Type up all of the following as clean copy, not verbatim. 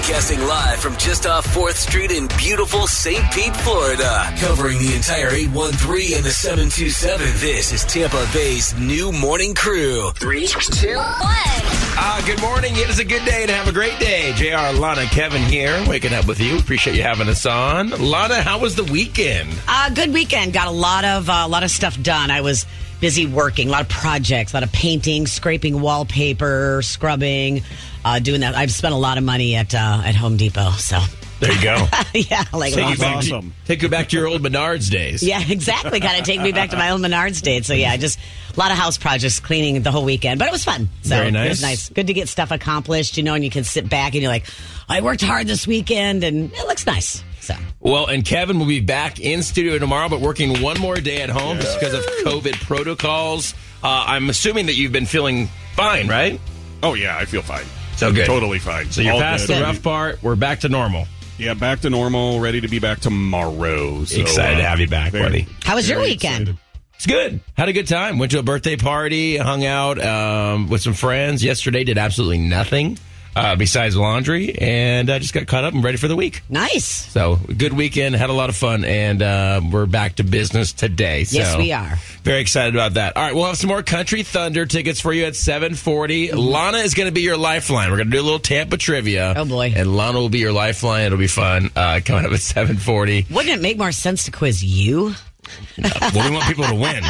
Broadcasting live from just off 4th Street in beautiful St. Pete, Florida. Covering the entire 813 and the 727. This is Tampa Bay's new morning crew. 3, 2, 1. Good morning. It is a good day to have a great day. JR, Lana, Kevin here, waking up with you. Appreciate you having us on. Lana, how was the weekend? Good weekend. Got a lot of stuff done. I was busy working, a lot of projects, a lot of painting, scraping wallpaper, scrubbing, doing that. I've spent a lot of money at Home Depot, so. There you go. Yeah, like awesome. Take you back to your old Menards days. Yeah, exactly. Got to take me back to my old Menards days. So yeah, just a lot of house projects, cleaning the whole weekend, but it was fun. So very nice. It was nice. Good to get stuff accomplished, and you can sit back and you're like, I worked hard this weekend, and it looks nice. So. Well, and Kevin will be back in studio tomorrow, but working one more day at home just because of COVID protocols. I'm assuming that you've been feeling fine, right? Oh, yeah, I feel fine. So good. Totally fine. So you're past the rough part. We're back to normal. Yeah, back to normal, ready to be back tomorrow. So, excited to have you back, buddy. How was your weekend? Excited. It's good. Had a good time. Went to a birthday party, hung out with some friends. Yesterday did absolutely nothing besides laundry, and I just got caught up and ready for the week. Nice. So, good weekend. Had a lot of fun, and we're back to business today. So, yes, we are. Very excited about that. All right, we'll have some more Country Thunder tickets for you at 7:40. Lana is going to be your lifeline. We're going to do a little Tampa trivia. Oh, boy. And Lana will be your lifeline. It'll be fun. Coming up at 7:40. Wouldn't it make more sense to quiz you? Well, we want people to win.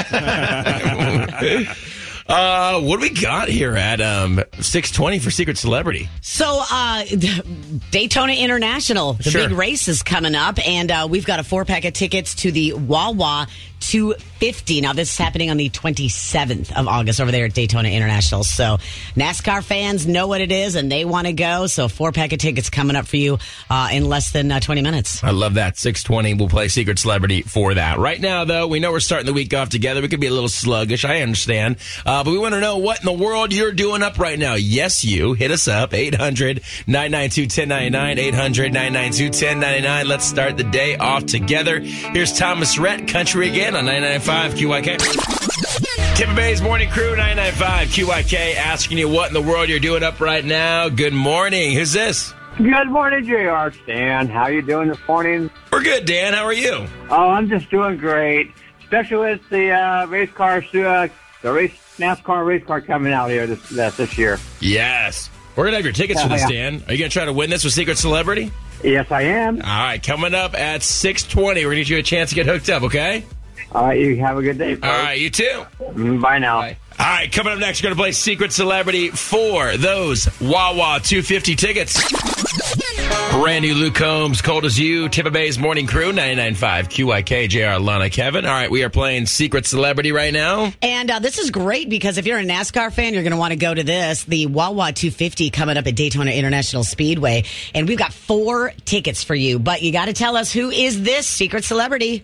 What do we got here at 6:20 for Secret Celebrity? So, Daytona International, the big race is coming up, and we've got a 4-pack of tickets to the Wawa 250. Now, this is happening on the 27th of August over there at Daytona International. So, NASCAR fans know what it is, and they want to go. So, 4-pack of tickets coming up for you in less than 20 minutes. I love that. 6:20, we'll play Secret Celebrity for that. Right now, though, we know we're starting the week off together. We could be a little sluggish. I understand. But we want to know what in the world you're doing up right now. Yes, you. Hit us up. 800-992-1099. 800-992-1099. Let's start the day off together. Here's Thomas Rhett, Country again on 99.5 QYK. Tampa Bay's Morning Crew, 99.5 QYK, asking you what in the world you're doing up right now. Good morning. Who's this? Good morning, JR. Dan, how you doing this morning? We're good, Dan. How are you? Oh, I'm just doing great. Especially with the race cars, NASCAR race car coming out here this year. Yes. We're going to have your tickets for this, Dan. Are you going to try to win this with Secret Celebrity? Yes, I am. All right, coming up at 6:20. We're going to get you a chance to get hooked up, okay? All right, you have a good day, folks. All right, you too. Bye now. Bye. All right, coming up next, we're going to play Secret Celebrity for those Wawa 250 tickets. Brand new Luke Combs, Cold as You, Tampa Bay's Morning Crew, 99.5 QYK, JR, Lana, Kevin. All right, we are playing Secret Celebrity right now. And this is great because if you're a NASCAR fan, you're going to want to go to this, the Wawa 250 coming up at Daytona International Speedway. And we've got 4 tickets for you, but you got to tell us who is this Secret Celebrity.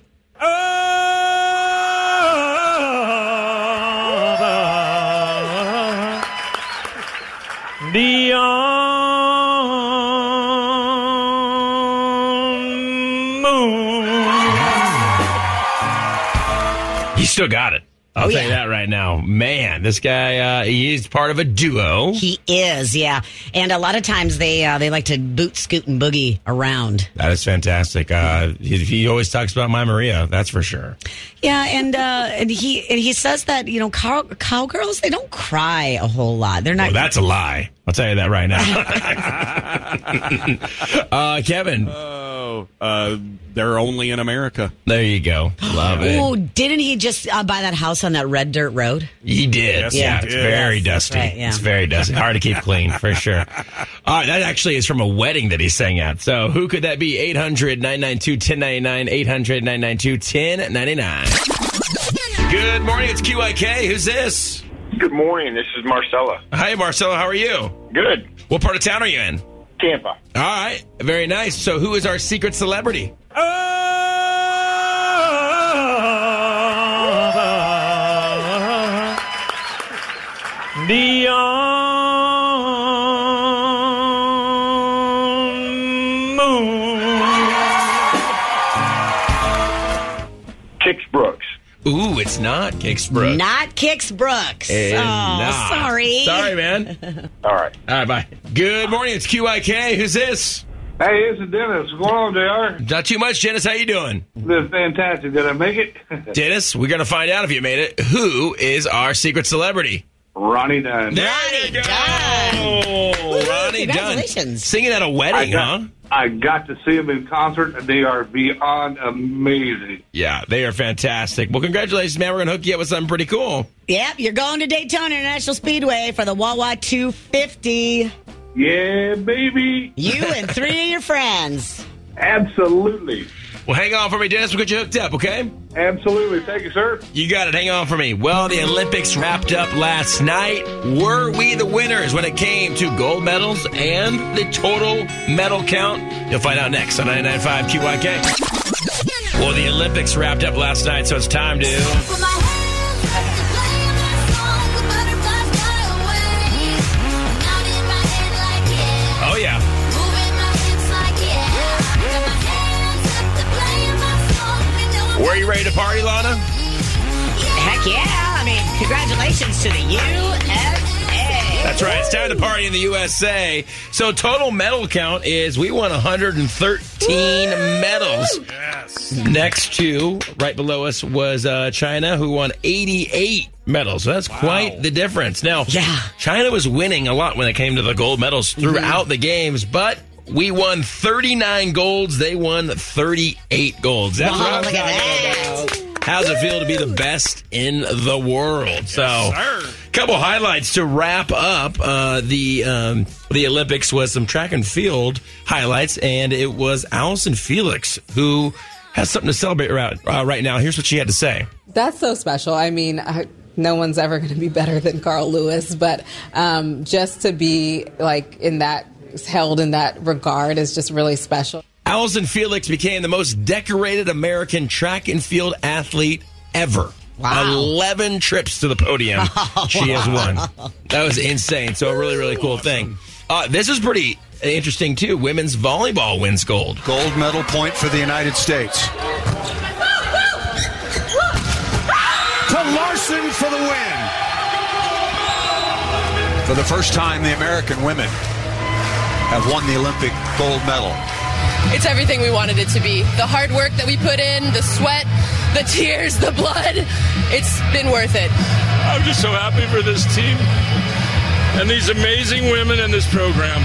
You still got it. I'll tell you that right now. Man, this guy, he's part of a duo. He is, yeah. And a lot of times they like to boot, scoot, and boogie around. That is fantastic. He always talks about My Maria, that's for sure. Yeah, and he says that, cowgirls, they don't cry a whole lot. They're not. Well, that's a lie. I'll tell you that right now. Kevin. They're only in America. There you go. Love it. Oh, didn't he just buy that house on that red dirt road? He did. Yes, It's very dusty. Right, yeah. It's very dusty. Hard to keep clean, for sure. That actually is from a wedding that he sang at. So who could that be? 800-992-1099. 800-992-1099. Good morning. It's QYK. Who's this? Good morning. This is Marcella. Hi, Marcella. How are you? Good. What part of town are you in? Tampa. All right. Very nice. So who is our secret celebrity? Tix Brooks. Ooh, it's not Kix Brooks. Not Kix Brooks. Sorry. Sorry, man. All right. All right, bye. Good morning. It's QIK. Who's this? Hey, this is Dennis. What's going on, JR? Not too much, Dennis. How you doing? This is fantastic. Did I make it? Dennis, we're going to find out if you made it. Who is our secret celebrity? Ronnie Dunn. There Ronnie you go. Dunn. Ronnie Dunn. Congratulations. Singing at a wedding, I got to see them in concert, and they are beyond amazing. Yeah, they are fantastic. Well, congratulations, man. We're going to hook you up with something pretty cool. Yep, you're going to Daytona International Speedway for the Wawa 250. Yeah, baby. You and 3 of your friends. Absolutely. Well, hang on for me, Dennis. We'll get you hooked up, okay? Absolutely. Thank you, sir. You got it. Hang on for me. Well, the Olympics wrapped up last night. Were we the winners when it came to gold medals and the total medal count? You'll find out next on 99.5 QYK. Well, the Olympics wrapped up last night, so it's time to... Oh, yeah. Were you ready to party, Lana? Heck yeah. I mean, congratulations to the USA. That's right. It's time to party in the USA. So total medal count is we won 113 medals. Yes. Next to, right below us, was China, who won 88 medals. So that's quite the difference. Now, China was winning a lot when it came to the gold medals throughout the games, but we won 39 golds. They won 38 golds. That's what I'm look at that. talking about. How's it feel to be the best in the world? So, a couple highlights to wrap up the Olympics was some track and field highlights, and it was Allison Felix who has something to celebrate right now. Here's what she had to say. That's so special. I mean, no one's ever going to be better than Carl Lewis, but just to be like held in that regard is just really special. Allison Felix became the most decorated American track and field athlete ever. Wow. 11 trips to the podium she has won. That was insane. So a really, really cool thing. This is pretty interesting, too. Women's volleyball wins gold. Gold medal point for the United States. To Larson for the win. For the first time, the American women have won the Olympic gold medal. It's everything we wanted it to be. The hard work that we put in, the sweat, the tears, the blood, it's been worth it. I'm just so happy for this team and these amazing women in this program.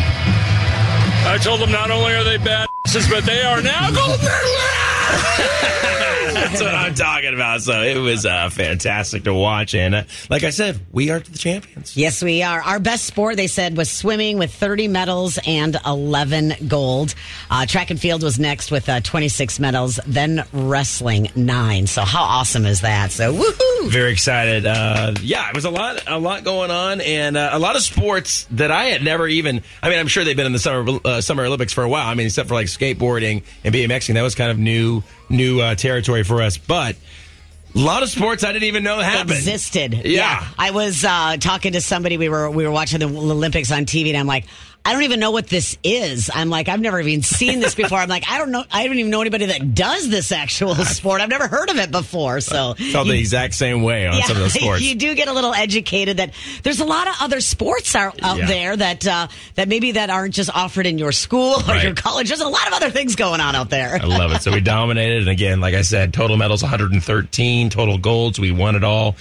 I told them not only are they badasses, but they are now gold medalists. That's what I'm talking about. So it was fantastic to watch. And like I said, we are the champions. Yes, we are. Our best sport, they said, was swimming with 30 medals and 11 gold. Track and field was next with 26 medals, then wrestling 9. So how awesome is that? So woohoo! Very excited. It was a lot going on, and a lot of sports that I had never even. I mean, I'm sure they've been in the Summer Olympics for a while. I mean, except for like skateboarding and BMXing, that was kind of new territory for us. But a lot of sports I didn't even know happened. Existed. Yeah. I was talking to somebody. We were watching the Olympics on TV, and I'm like, I don't even know what this is. I'm like, I've never even seen this before. I'm like, I don't know. I don't even know anybody that does this actual sport. I've never heard of it before. So felt the exact same way on some of the sports. You do get a little educated that there's a lot of other sports out there that maybe that aren't just offered in your school or your college. There's a lot of other things going on out there. I love it. So we dominated. And again, like I said, total medals 113, total golds. We won it all.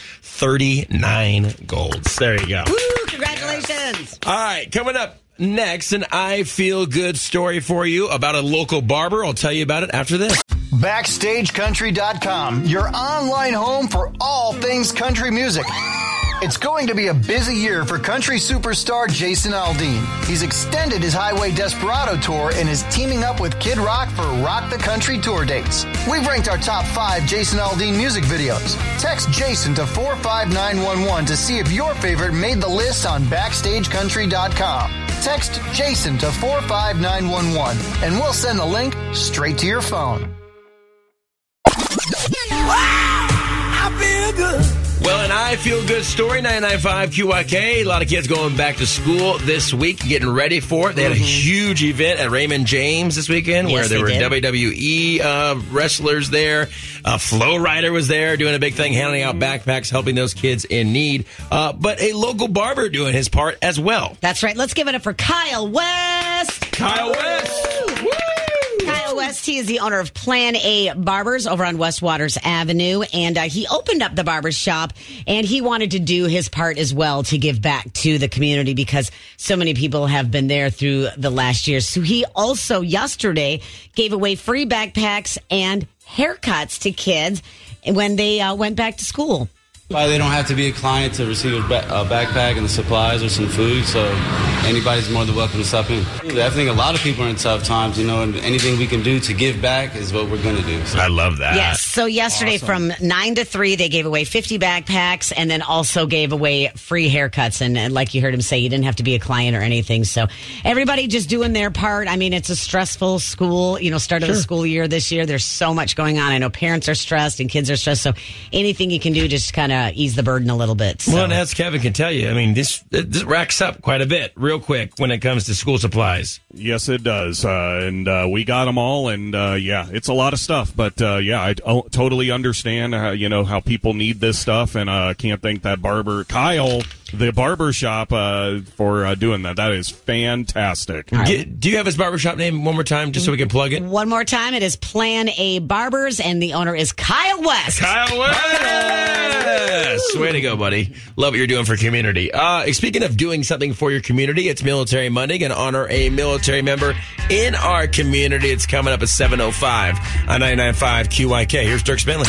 39 golds. There you go. Woo, congratulations. All right, coming up next, an I Feel Good story for you about a local barber. I'll tell you about it after this. BackstageCountry.com, your online home for all things country music. It's going to be a busy year for country superstar Jason Aldean. He's extended his Highway Desperado tour and is teaming up with Kid Rock for Rock the Country tour dates. We've ranked our top 5 Jason Aldean music videos. Text Jason to 45911 to see if your favorite made the list on BackstageCountry.com. Text Jason to 45911 and we'll send the link straight to your phone. I feel good. Well, an I Feel Good story, 99.5 QYK. A lot of kids going back to school this week, getting ready for it. They had a huge event at Raymond James this weekend where there were WWE wrestlers there. Flo Rida was there doing a big thing, handing out backpacks, helping those kids in need. But a local barber doing his part as well. That's right. Let's give it up for Kyle West. Kyle West. Woo! Kyle West, he is the owner of Plan A Barbers over on West Waters Avenue, and he opened up the barber shop, and he wanted to do his part as well to give back to the community because so many people have been there through the last year. So he also yesterday gave away free backpacks and haircuts to kids when they went back to school. They don't have to be a client to receive a backpack and the supplies or some food, so anybody's more than welcome to stop in. I think a lot of people are in tough times, and anything we can do to give back is what we're going to do. So. I love that. Yes, so yesterday from 9 to 3, they gave away 50 backpacks and then also gave away free haircuts. And like you heard him say, you didn't have to be a client or anything. So everybody just doing their part. I mean, it's a stressful school, start of the school year this year. There's so much going on. I know parents are stressed and kids are stressed. So anything you can do just kind of ease the burden a little bit. So. Well, and as Kevin can tell you, I mean, this racks up quite a bit real quick when it comes to school supplies. Yes, it does. And we got them all. And it's a lot of stuff. But I totally understand how people need this stuff. And I can't thank that barber, Kyle, the barber shop, for doing that. That is fantastic. Right. Do you have his barbershop name one more time just so we can plug it? One more time. It is Plan A Barbers, and the owner is Kyle West. Kyle West! Way to go, buddy. Love what you're doing for community. Speaking of doing something for your community, it's Military Monday. Going to honor a military member in our community. It's coming up at 7:05 on 99.5 QYK. Here's Dirk Spindler.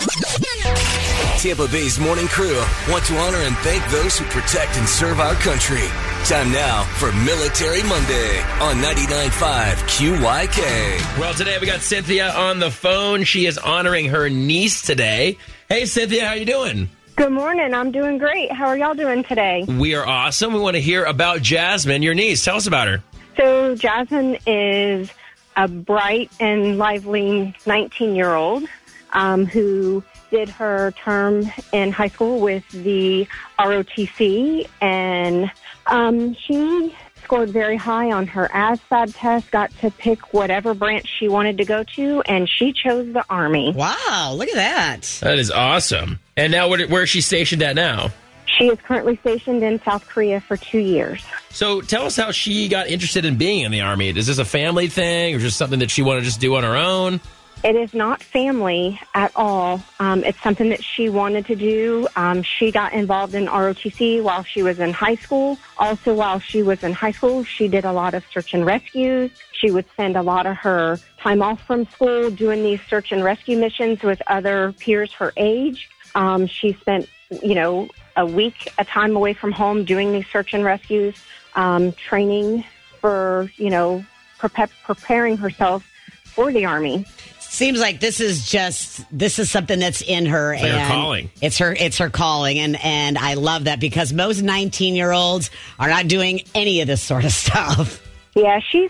Tampa Bay's Morning Crew want to honor and thank those who protect and serve our country. Time now for Military Monday on 99.5 QYK. Well, today we got Cynthia on the phone. She is honoring her niece today. Hey, Cynthia, how you doing? Good morning. I'm doing great. How are y'all doing today? We are awesome. We want to hear about Jasmine, your niece. Tell us about her. So Jasmine is a bright and lively 19-year-old who did her term in high school with the ROTC, and she scored very high on her ASVAB test, got to pick whatever branch she wanted to go to, and she chose the Army. Wow, look at that. That is awesome. And now where is she stationed at now? She is currently stationed in South Korea for 2 years. So tell us how she got interested in being in the Army. Is this a family thing or just something that she wanted to just do on her own? It is not family at all. It's something that she wanted to do. She got involved in ROTC while she was in high school. Also, while she was in high school, she did a lot of search and rescues. She would spend a lot of her time off from school doing these search and rescue missions with other peers her age. She spent, a week, a time away from home doing these search and rescues, training for, preparing herself for the Army. Seems like this is something that's in her. It's her calling. It's her calling. And I love that because most 19-year-olds are not doing any of this sort of stuff. Yeah, she's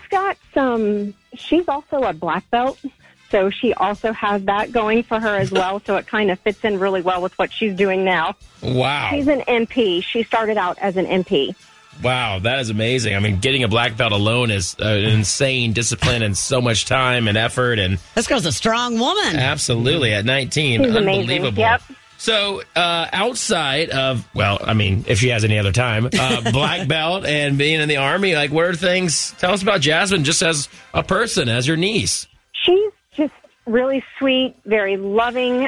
also a black belt. So she also has that going for her as well. So it kind of fits in really well with what she's doing now. Wow. She's an MP. She started out as an MP. Wow, that is amazing. I mean, getting a black belt alone is an insane discipline and so much time and effort. And this girl's a strong woman. Absolutely, at 19. She's unbelievable. Amazing. Yep. So, outside of, if she has any other time, black belt and being in the Army, what are things? Tell us about Jasmine just as a person, as your niece. She's just really sweet, very loving.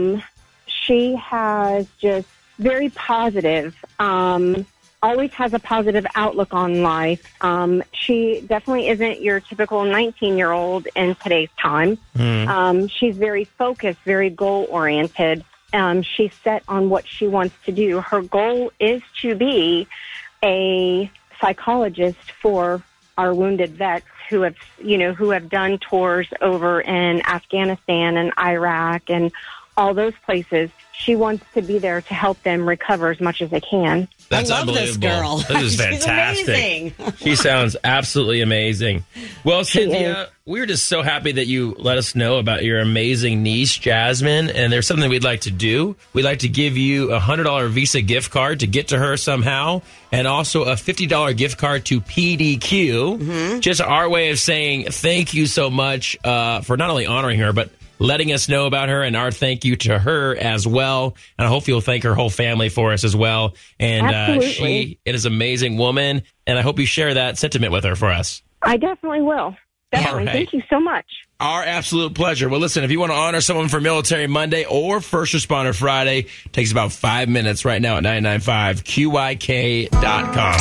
She has just very positive, always has a positive outlook on life. She definitely isn't your typical 19-year-old in today's time. She's very focused, very goal-oriented. She's set on what she wants to do. Her goal is to be a psychologist for our wounded vets who have done tours over in Afghanistan and Iraq and all those places. She wants to be there to help them recover as much as they can. That's I love unbelievable. this girl. This is fantastic. She's amazing. She sounds absolutely amazing. Well, Cynthia, we're just so happy that you let us know about your amazing niece, Jasmine. And there's something we'd like to do. We'd like to give you a $100 Visa gift card to get to her somehow, and also a $50 gift card to PDQ. Mm-hmm. Just our way of saying thank you so much for not only honoring her, but letting us know about her, and our thank you to her as well. And I hope you'll thank her whole family for us as well. And she is an amazing woman, and I hope you share that sentiment with her for us. I definitely will. Definitely. Right. Thank you so much. Our absolute pleasure. Well, listen, if you want to honor someone for Military Monday or First Responder Friday, it takes about 5 minutes right now at 995QYK.com.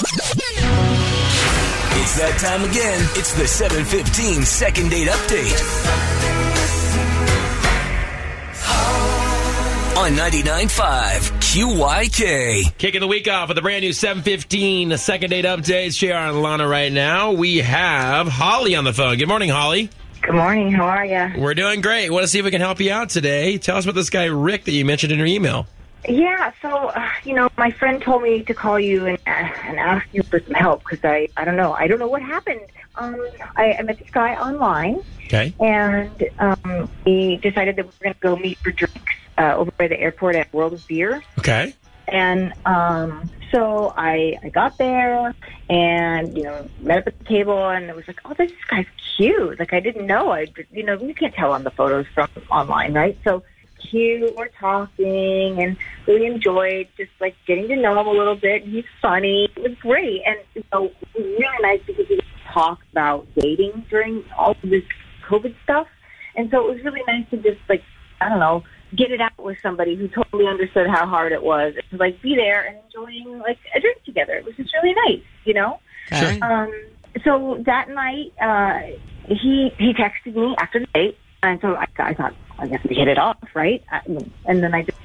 It's that time again. It's the 7:15 second date update. On 99.5 QYK. Kicking the week off with a brand new 7:15 second date updates. JR and Lana right now. We have Holly on the phone. Good morning, Holly. Good morning. How are you? We're doing great. Want to see if we can help you out today. Tell us about this guy, Rick, that you mentioned in your email. Yeah, so, my friend told me to call you and ask you for some help because I don't know. I don't know what happened. I met this guy online. Okay. And we decided that we were going to go meet for drinks over by the airport at World of Beer. Okay. And so I got there and, met up at the table and it was like, oh, this guy's cute. Like, I didn't know. You can't tell on the photos from online, right? So cute, we're talking and really enjoyed just like getting to know him a little bit. He's funny. It was great. And, it was really nice because we talked about dating during all of this COVID stuff. And so it was really nice to just get it out with somebody who totally understood how hard it was to be there and enjoying a drink together. It was just really nice, Sure. So that night, he texted me after the date, and so I thought, I guess we hit it off, right? And then I just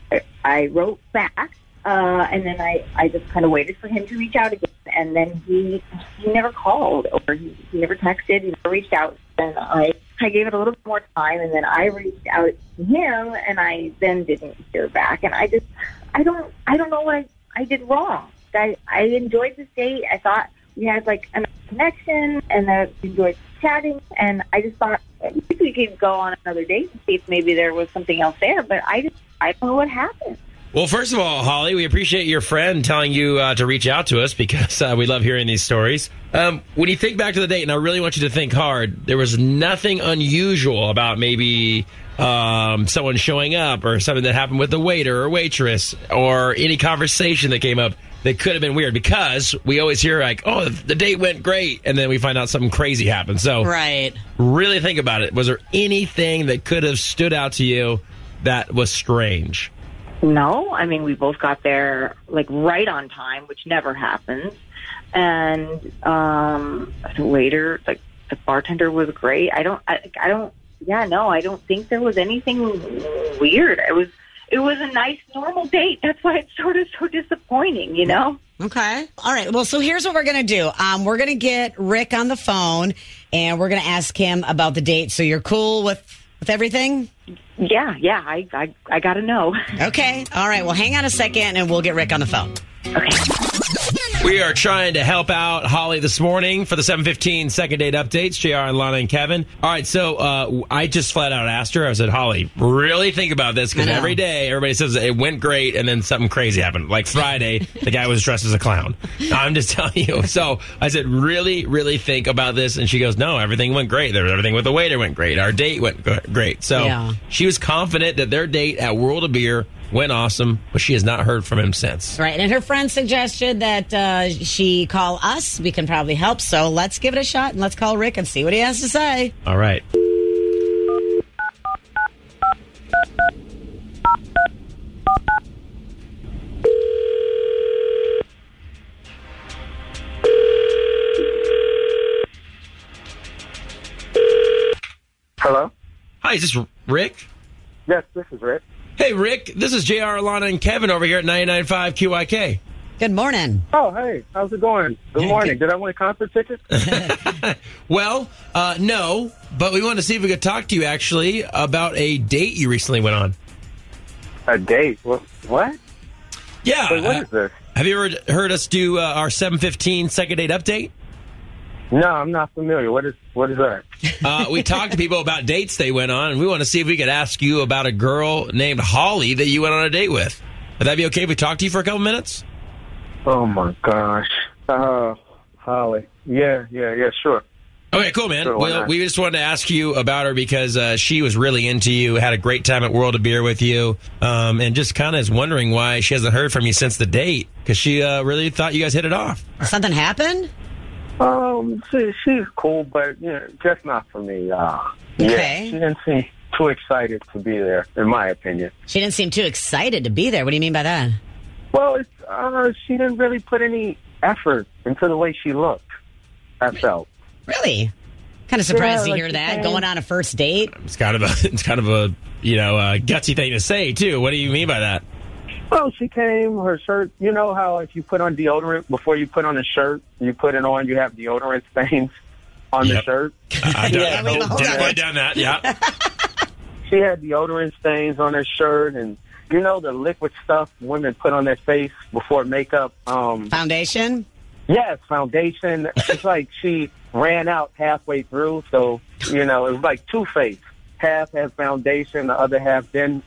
I wrote back, and then I just kind of waited for him to reach out again, and then he never called or he never texted, he never reached out, and I gave it a little bit more time, and then I reached out to him, and I then didn't hear back. And I don't know what I did wrong. I enjoyed this date. I thought we had a nice connection, and I enjoyed chatting. And I just thought maybe we could go on another date and see if maybe there was something else there. But I don't know what happened. Well, first of all, Holly, we appreciate your friend telling you to reach out to us because we love hearing these stories. When you think back to the date, and I really want you to think hard, there was nothing unusual about maybe someone showing up or something that happened with the waiter or waitress or any conversation that came up that could have been weird, because we always hear oh, the date went great, and then we find out something crazy happened. So right. Really think about it. Was there anything that could have stood out to you that was strange? No, I mean, we both got there right on time, which never happens. And the waiter, the bartender was great. I don't think there was anything weird. It was a nice, normal date. That's why it's sort of so disappointing, Okay. All right. Well, so here's what we're going to do. We're going to get Rick on the phone, and we're going to ask him about the date. So you're cool with everything? Yeah. I got to know. Okay. All right. Well, hang on a second, and we'll get Rick on the phone. Okay. We are trying to help out Holly this morning for the 7:15 second date updates. JR and Lana and Kevin. All right, so I just flat out asked her. I said, Holly, really think about this, because every day everybody says it went great, and then something crazy happened. Like Friday, the guy was dressed as a clown. I'm just telling you. So I said, really, really think about this. And she goes, no, everything went great. Everything with the waiter went great. Our date went great. So she was confident that their date at World of Beer went awesome, but she has not heard from him since. Right, and her friend suggested that she call us. We can probably help, so let's give it a shot, and let's call Rick and see what he has to say. All right. Hello? Hi, is this Rick? Yes, this is Rick. Hey, Rick, this is JR, Lana, and Kevin over here at 99.5 QYK. Good morning. Oh, hey, how's it going? Good morning. Did I win concert tickets? Well, no, but we wanted to see if we could talk to you, actually, about a date you recently went on. A date? What? Yeah. Wait, what is this? Have you ever heard us do our 7:15 second date update? No, I'm not familiar. What is that? We talked to people about dates they went on, and we want to see if we could ask you about a girl named Holly that you went on a date with. Would that be okay if we talk to you for a couple minutes? Oh, my gosh. Holly. Yeah, sure. Okay, cool, man. Sure, Well, we just wanted to ask you about her because she was really into you, had a great time at World of Beer with you, and just kind of is wondering why she hasn't heard from you since the date, because she really thought you guys hit it off. Something happened? She's cool, but just not for me. Okay. Yeah, she didn't seem too excited to be there, in my opinion. She didn't seem too excited to be there. What do you mean by that? Well, she didn't really put any effort into the way she looked, I felt. Really? Kind of surprised Yeah, to hear that. Going on a first date? It's kind of a gutsy thing to say too. What do you mean by that? Well, she came, her shirt, you know how if you put on deodorant, before you put on a shirt, you put it on, you have deodorant stains on the shirt? I've definitely done that, yeah. She had deodorant stains on her shirt, and you know the liquid stuff women put on their face before makeup? Foundation? Yes, foundation. It's like she ran out halfway through, so, it was like Two-Face. Half has foundation, the other half didn't.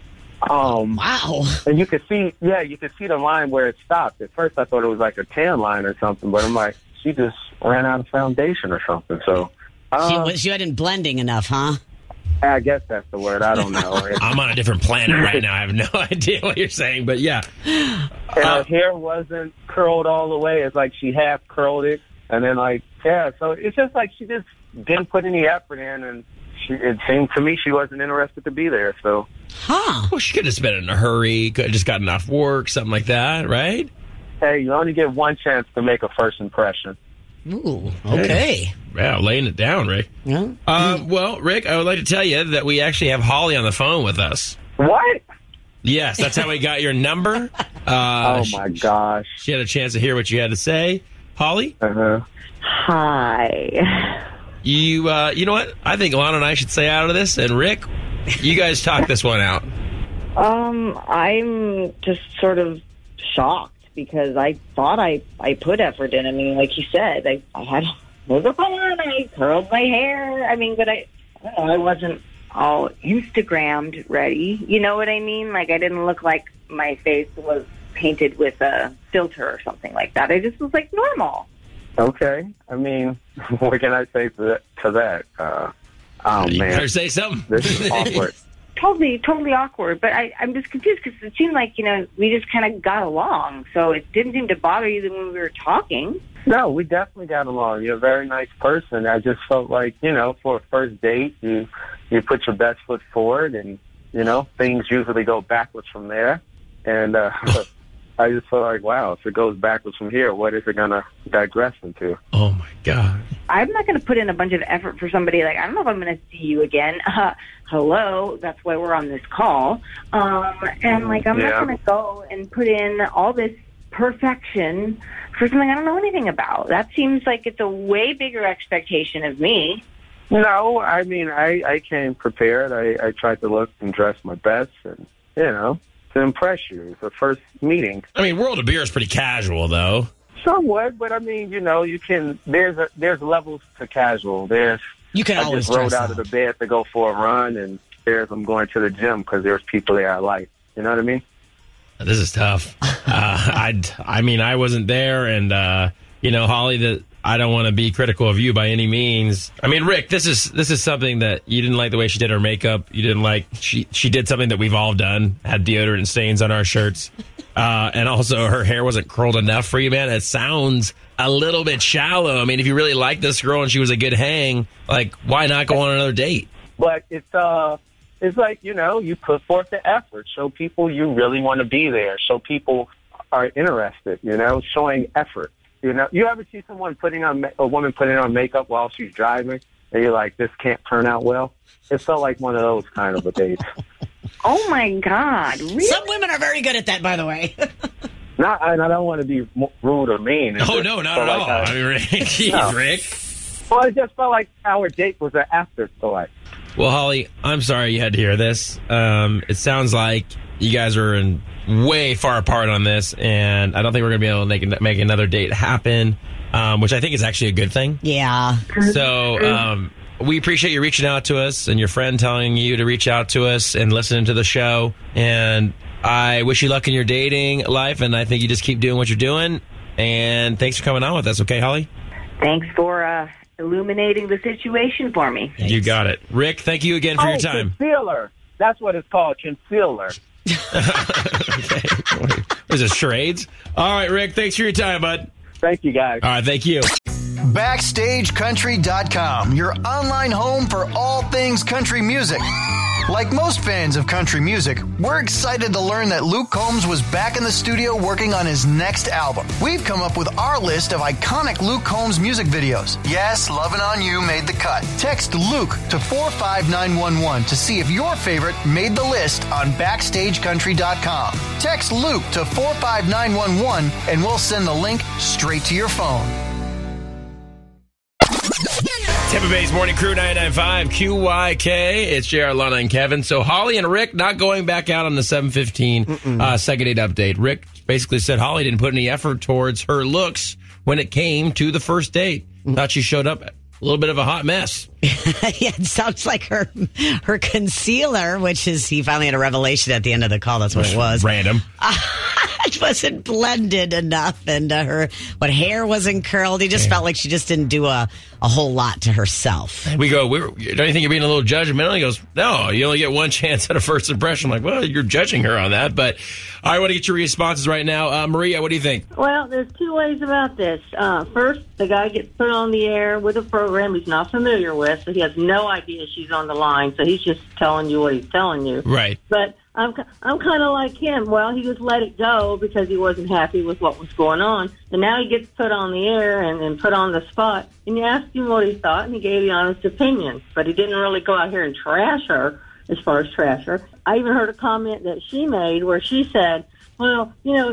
Wow. And you could see the line where it stopped. At first I thought it was like a tan line or something, but I'm like, she just ran out of foundation or something. So she wasn't blending enough, huh? I guess that's the word. I don't know. I'm on a different planet right now. I have no idea what you're saying, but yeah. And her hair wasn't curled all the way. It's like she half curled it. And then so it's just like she just didn't put any effort in, and it seemed to me she wasn't interested to be there. So, Well, she could have just been in a hurry, could have just gotten off work, something like that, right? Hey, you only get one chance to make a first impression. Ooh, okay. Yeah, laying it down, Rick. Yeah. Well, Rick, I would like to tell you that we actually have Holly on the phone with us. What? Yes, that's how we got your number. Oh, my gosh. She had a chance to hear what you had to say. Holly? Uh-huh. Hi. You know what? I think Lana and I should stay out of this, and Rick, you guys talk this one out. I'm just sort of shocked because I thought I put effort in. I mean, like you said, I had makeup on, I curled my hair. I mean, but I don't know, I wasn't all Instagrammed ready. You know what I mean? Like, I didn't look like my face was painted with a filter or something like that. I just was like normal. Okay. I mean, what can I say to that? You man. better say something. This is awkward. Totally awkward. But I'm just confused because it seemed like, we just kind of got along. So it didn't seem to bother you when we were talking. No, we definitely got along. You're a very nice person. I just felt like, for a first date, you put your best foot forward, and, things usually go backwards from there. And I just felt like, wow, if it goes backwards from here, what is it going to digress into? Oh, my God. I'm not going to put in a bunch of effort for somebody. Like, I don't know if I'm going to see you again. Hello, that's why we're on this call. And, I'm not going to go and put in all this perfection for something I don't know anything about. That seems like it's a way bigger expectation of me. No, I mean, I came prepared. I tried to look and dress my best and, to impress you. It's the first meeting. I mean, World of Beer is pretty casual, though. Somewhat, but I mean, you can. There's levels to casual. You can always just rolled dress out up. of the bed to go for a run, and I'm going to the gym because there's people there I like. You know what I mean? This is tough. I mean, I wasn't there, and Holly, that I don't want to be critical of you by any means. I mean, Rick, this is something that you didn't like the way she did her makeup. You didn't like she did something that we've all done, had deodorant stains on our shirts, and also her hair wasn't curled enough for you, man. It sounds a little bit shallow. I mean, if you really like this girl and she was a good hang, like, why not go on another date? But it's like, you put forth the effort. Show people you really want to be there. Show people are interested, showing effort. You ever see a woman putting on makeup while she's driving, and you're like, this can't turn out well? It felt like one of those kind of a dates. Oh, my God. Really? Some women are very good at that, by the way. And I don't want to be rude or mean. Oh, no, not at all. I mean, Rick. Jeez, Rick. Well, it just felt like our date was an afterthought. Well, Holly, I'm sorry you had to hear this. It sounds like you guys are way far apart on this, and I don't think we're going to be able to make another date happen, which I think is actually a good thing. Yeah. So we appreciate you reaching out to us and your friend telling you to reach out to us and listening to the show. And I wish you luck in your dating life, and I think you just keep doing what you're doing. And thanks for coming on with us, okay, Holly? Thanks for illuminating the situation for me. You got it. Rick, thank you again for your time. Concealer. That's what it's called, concealer. Okay. What is it, charades? All right, Rick, thanks for your time, bud. Thank you, guys. All right, thank you. BackstageCountry.com, your online home for all things country music. Like most fans of country music, we're excited to learn that Luke Combs was back in the studio working on his next album. We've come up with our list of iconic Luke Combs music videos. Yes, Lovin' On You made the cut. Text Luke to 45911 to see if your favorite made the list on BackstageCountry.com. Text Luke to 45911 and we'll send the link straight to your phone. Tampa Bay's Morning Crew 99.5 QYK. It's JR, Lana, and Kevin. So Holly and Rick not going back out on the 7:15 second date update. Rick basically said Holly didn't put any effort towards her looks when it came to the first date. Thought she showed up a little bit of a hot mess. Yeah, it sounds like her concealer, which is, he finally had a revelation at the end of the call. That's what it was. Random. It wasn't blended enough, and her hair wasn't curled. He just felt like she just didn't do a whole lot to herself. We go, don't you think you're being a little judgmental? He goes, no, you only get one chance at a first impression. I'm like, well, you're judging her on that. But I want to get your responses right now. Maria, what do you think? Well, there's two ways about this. First, the guy gets put on the air with a program he's not familiar with, so he has no idea she's on the line, so he's just telling you what he's telling you. Right. But I'm kind of like him. Well, he just let it go because he wasn't happy with what was going on. And now he gets put on the air and put on the spot. And you asked him what he thought, and he gave the honest opinion. But he didn't really go out here and trash her, as far as trash her. I even heard a comment that she made where she said, well,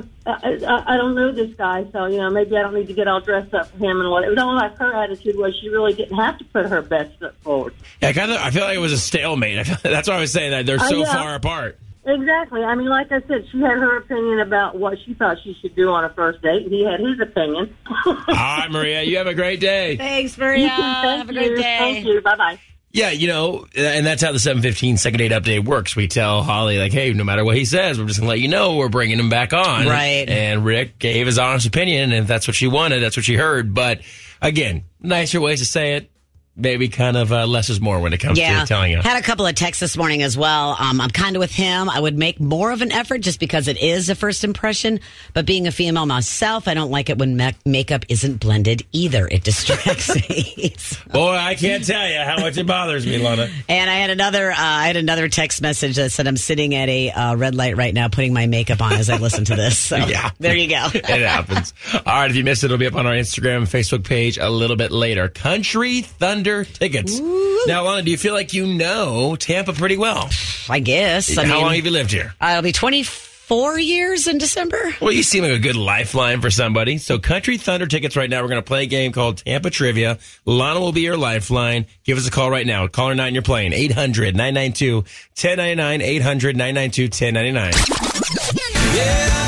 I don't know this guy, so, maybe I don't need to get all dressed up for him and what. It was almost like her attitude was she really didn't have to put her best foot forward. Yeah, I feel like it was a stalemate. That's why I was saying that they're so far apart. Exactly. I mean, like I said, she had her opinion about what she thought she should do on a first date. He had his opinion. All right, Maria, you have a great day. Thanks, Maria. Have a great day. Thank you. Bye-bye. Yeah, and that's how the 7:15 second date update works. We tell Holly, like, hey, no matter what he says, we're just going to let you know we're bringing him back on. Right. And Rick gave his honest opinion, and if that's what she wanted, that's what she heard. But, again, nicer ways to say it. Maybe kind of less is more when it comes to telling you. Had a couple of texts this morning as well. I'm kind of with him. I would make more of an effort just because it is a first impression. But being a female myself, I don't like it when makeup isn't blended either. It distracts me. Boy, I can't tell you how much it bothers me, Lana. And I had another text message that said I'm sitting at a red light right now putting my makeup on as I listen to this. So there you go. It happens. All right, if you missed it, it'll be up on our Instagram and Facebook page a little bit later. Country Thunder tickets. Ooh. Now, Lana, do you feel like you know Tampa pretty well? I guess. How long have you lived here? It'll be 24 years in December. Well, you seem like a good lifeline for somebody. So Country Thunder tickets right now. We're going to play a game called Tampa Trivia. Lana will be your lifeline. Give us a call right now. Caller 9, you're playing. 800-992-1099. 800-992-1099. Yeah.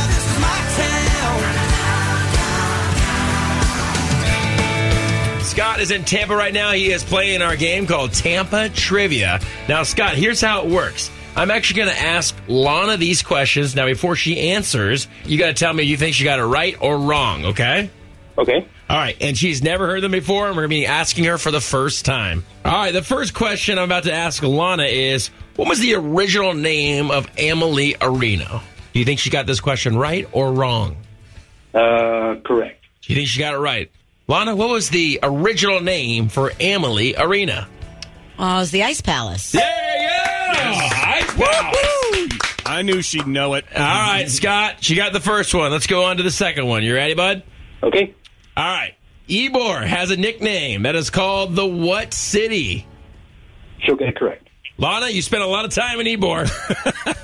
Scott is in Tampa right now. He is playing our game called Tampa Trivia. Now, Scott, here's how it works. I'm actually going to ask Lana these questions. Now, before she answers, you got to tell me if you think she got it right or wrong, okay? Okay. All right, and she's never heard them before, and we're going to be asking her for the first time. All right, the first question I'm about to ask Lana is, what was the original name of Amalie Arena? Do you think she got this question right or wrong? Correct. You think she got it right? Lana, what was the original name for Amalie Arena? It was the Ice Palace. There you go! Ice Palace! I knew she'd know it. All right, Scott, she got the first one. Let's go on to the second one. You ready, bud? Okay. All right. Ybor has a nickname that is called the what city? She'll get it correct. Lana, you spent a lot of time in Ybor.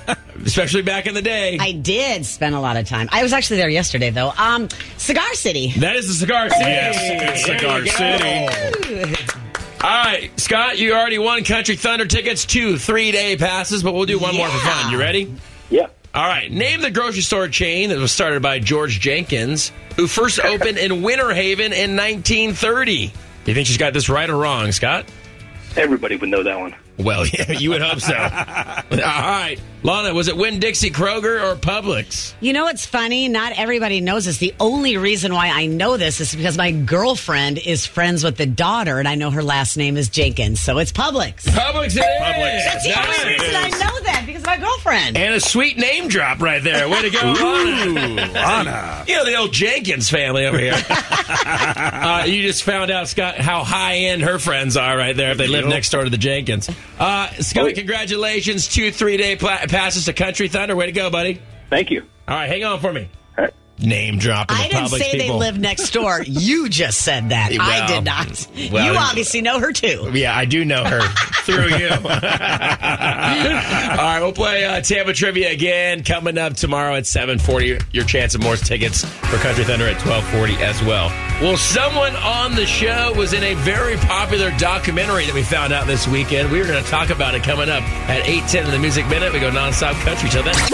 especially back in the day. I did spend a lot of time. I was actually there yesterday, though. Cigar City. That is the Cigar City. Yes, it's Cigar City. All right, Scott, you already won Country Thunder tickets, 2 3-day passes, but we'll do one more for fun. You ready? Yeah. All right, name the grocery store chain that was started by George Jenkins, who first opened in Winter Haven in 1930. Do you think she's got this right or wrong, Scott? Everybody would know that one. Well, yeah, you would hope so. All right. Lana, was it Winn-Dixie, Kroger, or Publix? You know what's funny? Not everybody knows this. The only reason why I know this is because my girlfriend is friends with the daughter, and I know her last name is Jenkins, so it's Publix. Publix it is. That's the only reason I know that, because of my girlfriend. And a sweet name drop right there. Way to go, Lana. Lana. You know, the old Jenkins family over here. You just found out, Scott, how high-end her friends are right there if they live next door to the Jenkins. Scott, congratulations. 2 3-day passes to Country Thunder. Way to go, buddy. Thank you. All right, hang on for me. Name dropping. I didn't say people. they live next door. You just said that. Well, I did not. well, you obviously know her, too. Yeah, I do know her through you. All right, we'll play Tampa Trivia again coming up tomorrow at 7:40. Your chance of more tickets for Country Thunder at 12:40 as well. Well, someone on the show was in a very popular documentary that we found out this weekend. We were going to talk about it coming up at 8:10 in the Music Minute. We go nonstop country till then.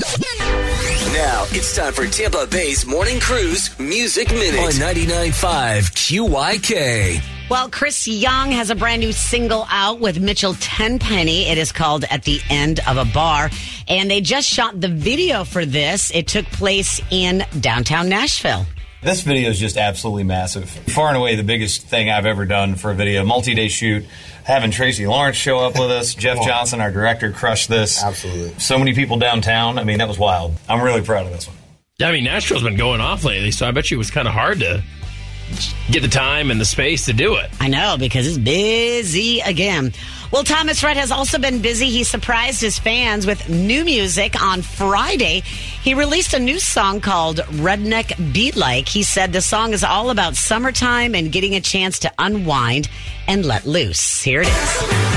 Now it's time for Tampa Bay's Morning Cruise Music Minute on 99.5 QYK. Well, Chris Young has a brand new single out with Mitchell Tenpenny. It is called At the End of a Bar. And they just shot the video for this. It took place in downtown Nashville. This video is just absolutely massive. Far and away the biggest thing I've ever done for a video. Multi-day shoot. Having Tracy Lawrence show up with us. Jeff Johnson, our director, crushed this. Absolutely. So many people downtown. I mean, that was wild. I'm really proud of this one. I mean, Nashville's been going off lately, so I bet you it was kind of hard to get the time and the space to do it. I know, because it's busy again. Well, Thomas Rhett has also been busy. He surprised his fans with new music on Friday. He released a new song called Redneck Beat Like. He said the song is all about summertime and getting a chance to unwind and let loose. Here it is.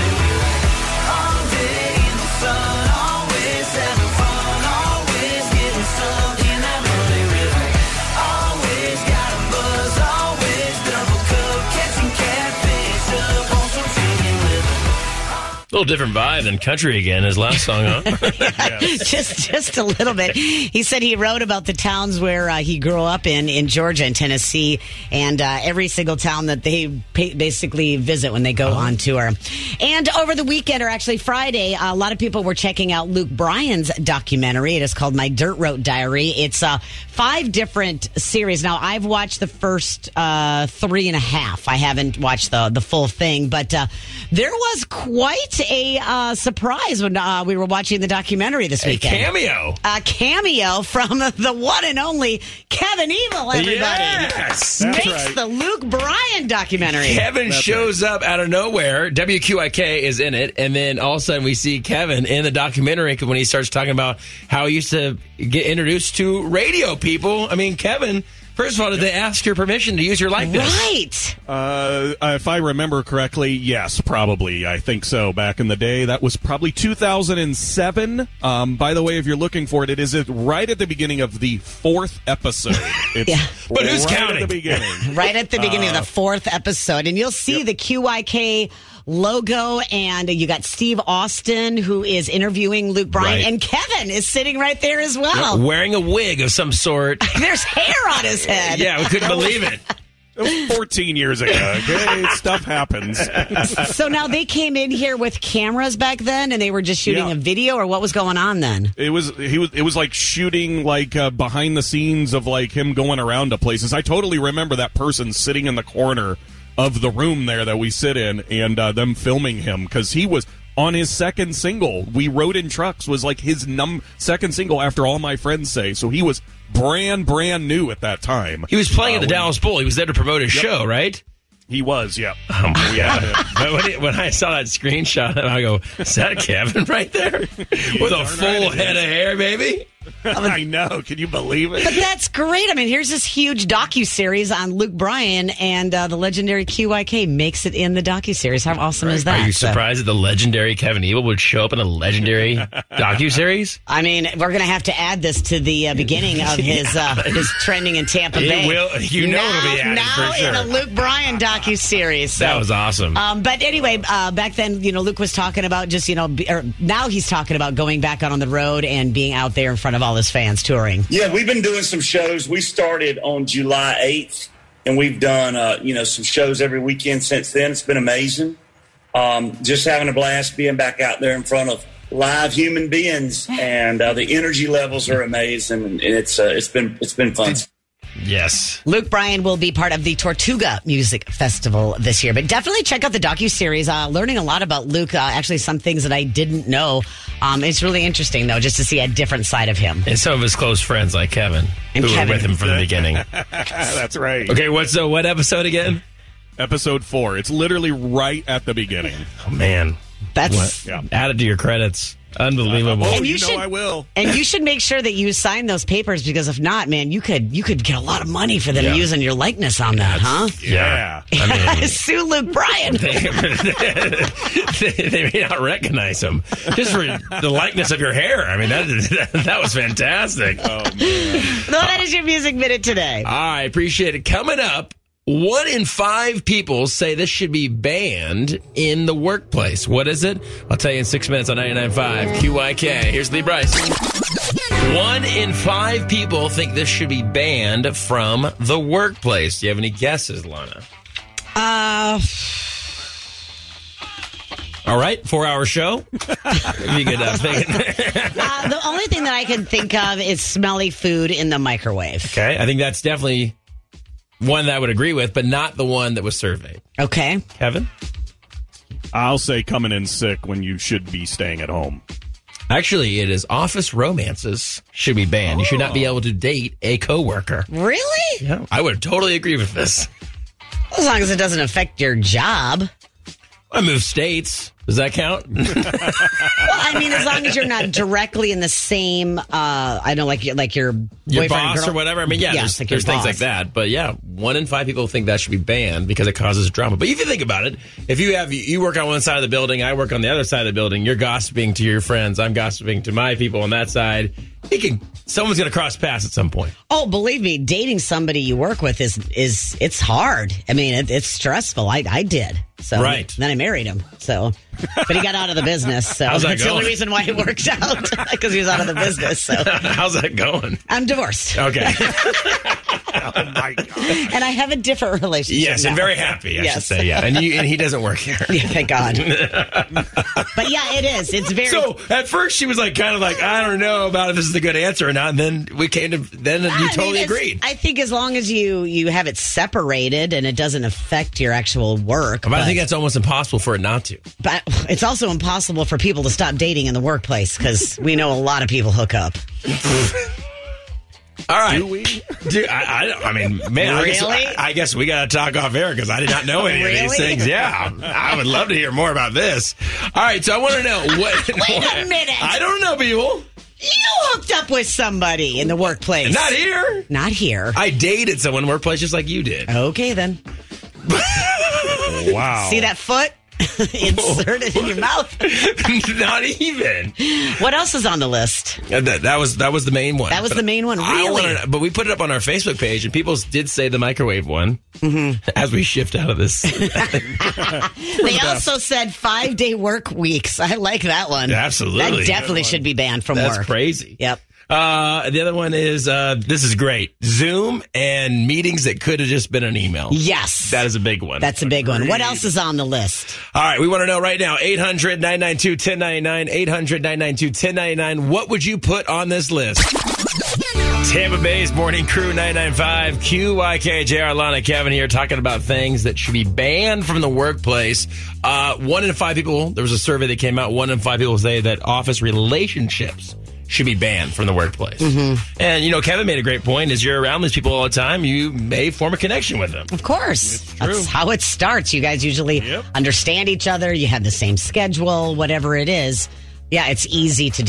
A little different vibe than Country Again, his last song, huh? Just a little bit. He said he wrote about the towns where he grew up in Georgia and Tennessee, and every single town that they basically visit when they go on tour. And over the weekend, or actually Friday, a lot of people were checking out Luke Bryan's documentary. It is called My Dirt Road Diary. It's 5 different series. Now, I've watched the first 3.5. I haven't watched the full thing, but there was quite a surprise when we were watching the documentary this weekend. A cameo from the one and only Kevin Evil, everybody. Yes, makes right. the Luke Bryan documentary. Kevin shows up out of nowhere. WQIK is in it, and then all of a sudden we see Kevin in the documentary when he starts talking about how he used to get introduced to radio people. I mean, Kevin, first of all, did they ask your permission to use your likeness? Right. If I remember correctly, yes, probably. I think so. Back in the day, that was probably 2007. By the way, if you're looking for it, it is right at the beginning of the 4th episode. It's But who's right counting? At the beginning. Right at the beginning of the 4th episode. And you'll see the QYK logo, and you got Steve Austin, who is interviewing Luke Bryan, Right. and Kevin is sitting right there as well. Wearing a wig of some sort. There's hair on his head. Yeah, we couldn't believe it. It was 14 years ago. Okay, stuff happens. So now they came in here with cameras back then, and they were just shooting a video, or what was going on then? It was like shooting like behind the scenes of like him going around to places. I totally remember that person sitting in the corner of the room there that we sit in, and them filming him because he was on his second single. We Rode in Trucks was like his second single after All My Friends Say. So he was brand new at that time. He was playing at the Dallas Bowl. He was there to promote his show, right? He was, yeah. But when I saw that screenshot, I go, is that Kevin right there? With a full head of hair, baby? I know. Can you believe it? But that's great. I mean, here's this huge docuseries on Luke Bryan, and the legendary QYK makes it in the docuseries. How awesome is that? Are you surprised that the legendary Kevin Ebel would show up in a legendary docuseries? I mean, we're going to have to add this to the beginning of his trending in Tampa Bay. It'll be added now for sure. in a Luke Bryan docuseries. So, that was awesome. But anyway, back then, Luke was talking about just, now he's talking about going back out on the road and being out there in front of all his fans touring. Yeah, we've been doing some shows. We started on July 8th, and we've done, some shows every weekend since then. It's been amazing. Just having a blast being back out there in front of live human beings, and the energy levels are amazing, and it's been fun. Yes. Luke Bryan will be part of the Tortuga Music Festival this year. But definitely check out the docuseries. Learning a lot about Luke. Actually, some things that I didn't know. It's really interesting, though, just to see a different side of him. And some of his close friends, like Kevin, who were with him from the beginning. That's right. Okay, what episode again? Episode 4. It's literally right at the beginning. Oh, man. That's add it to your credits. Unbelievable. And I will. And you should make sure that you sign those papers, because if not, man, you could get a lot of money for them using your likeness on that, huh? Yeah. I mean, sue Luke Bryan. They may not recognize him just for the likeness of your hair. I mean, that was fantastic. Oh, man. So that is your Music Minute today. I appreciate it. Coming up, 1 in 5 people say this should be banned in the workplace. What is it? I'll tell you in 6 minutes on 99.5 QYK. Here's Lee Bryce. 1 in 5 people think this should be banned from the workplace. Do you have any guesses, Lana? All right, 4-hour show. If you could think. The only thing that I can think of is smelly food in the microwave. Okay, I think that's definitely one that I would agree with, but not the one that was surveyed. Okay. Kevin? I'll say coming in sick when you should be staying at home. Actually, it is office romances should be banned. You should not be able to date a coworker. Really? Yeah, I would totally agree with this. As long as it doesn't affect your job. I moved states. Does that count? Well, I mean, as long as you're not directly in the same, like your boyfriend, boss girl. or whatever. I mean, there's things like that. But yeah, 1 in 5 people think that should be banned because it causes drama. But if you think about it, if you work on one side of the building, I work on the other side of the building, you're gossiping to your friends, I'm gossiping to my people on that side. Someone's going to cross paths at some point. Oh, believe me, dating somebody you work with is it's hard. I mean, it's stressful. I did. So right. Then I married him. So, but he got out of the business. So how's that that's going? The only reason why it worked out, because he was out of the business. So how's that going? I'm divorced. Okay. Oh my God. And I have a different relationship. Yes, now. and very happy, I should say. Yeah, and he doesn't work here. Yeah, thank God. But yeah, it is. It's very. So at first she was kind of like, I don't know about if this is a good answer or not. And then we came to you totally agreed. I think as long as you have it separated and it doesn't affect your actual work. But I think that's almost impossible for it not to. But it's also impossible for people to stop dating in the workplace, because we know a lot of people hook up. All right. Do we? I mean, man, really? I guess we got to talk off air because I did not know any of these things. Yeah. I would love to hear more about this. All right. So I want to know what. Wait a minute. I don't know, people. You hooked up with somebody in the workplace. Not here. Not here. I dated someone in the workplace just like you did. Okay, then. Wow. See that foot? Insert it in your mouth. Not even. What else is on the list? That was the main one. That was the main one, really? But we put it up on our Facebook page, and people did say the microwave one as we shift out of this. They also said 5-day work weeks. I like that one. Absolutely. That definitely should be banned from work. That's crazy. Yep. The other one is, this is great. Zoom and meetings that could have just been an email. Yes. That is a big one. That's a big one. What else is on the list? All right. We want to know right now, 800-992-1099, 800-992-1099. What would you put on this list? Tampa Bay's Morning Crew 995, QYK, JR, Lana, Kevin here talking about things that should be banned from the workplace. 1 in 5 people, there was a survey that came out, 1 in 5 people say that office relationships should be banned from the workplace. And, Kevin made a great point. As you're around these people all the time, you may form a connection with them. Of course. That's how it starts. You guys usually understand each other. You have the same schedule, whatever it is. Yeah, it's easy to do.